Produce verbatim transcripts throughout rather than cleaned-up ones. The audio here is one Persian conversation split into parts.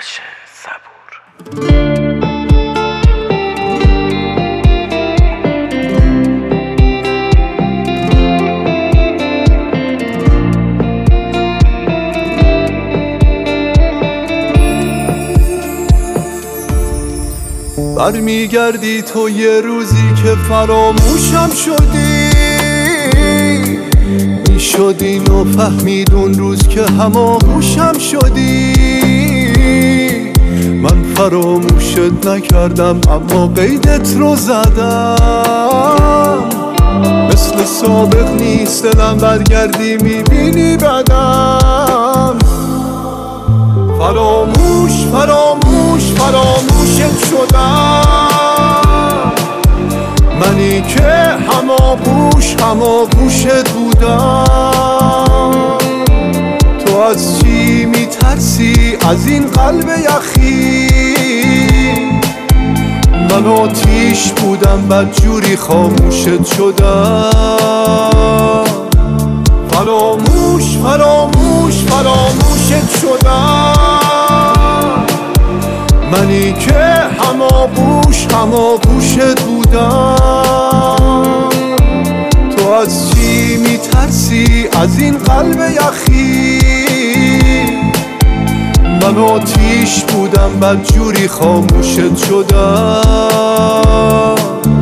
آرش صبور. برمیگردی تو یه روزی که فراموشم شدی، میشد اینو فهمید اون روز که هماغوشم شدی. من فراموشت نکردم اما قیدت رو زدم، مثل سابق نیست دلم برگردی میبینی بدم. فراموش فراموش فراموشت شدم، منی که هماغوش هماغوشت بودم. تو از چی میترسی از این قلب یخی؟ من آتیش بودم بدجوری خاموشت شدم. فراموش فراموش فراموشت شدم، منی که هماغوش هماغوشت بودم. تو از چی میترسی از این قلب یخی؟ من آتیش بودم بدجوری خاموشت شدم.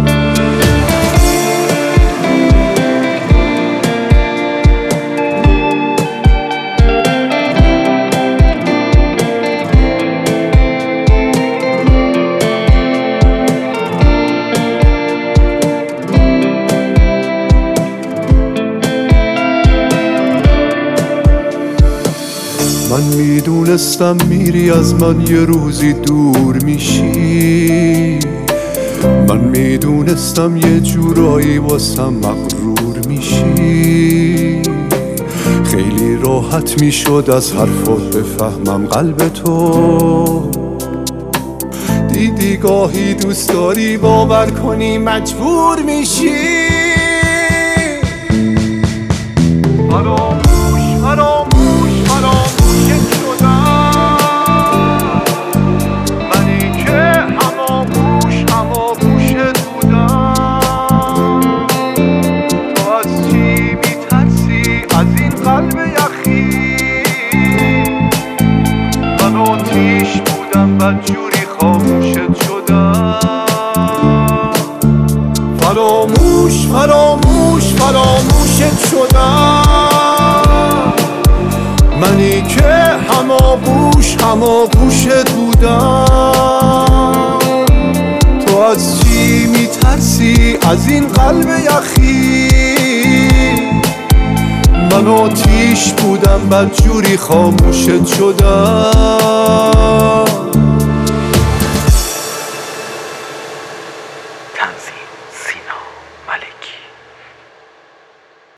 من میدونستم میری از من یه روزی دور میشی، من میدونستم یه جورایی واسم مغرور میشی. خیلی راحت میشد از حرفات بفهمم قلب تو، دیدی گاهی دوست داری باور کنی مجبور میشی. فراموش فراموش فراموشت شدم، منی که هماغوش هماغوشت بودم. تو از چی میترسی از این قلب یخی؟ من آتیش بودم بدجوری خاموشت شدم. فراموش فراموش فراموشت شدم، منی که هماغوش هماغوشت بودم. تو از چی میترسی از این قلب یخی؟ من آتیش بودم بدجوری خاموشت شدم.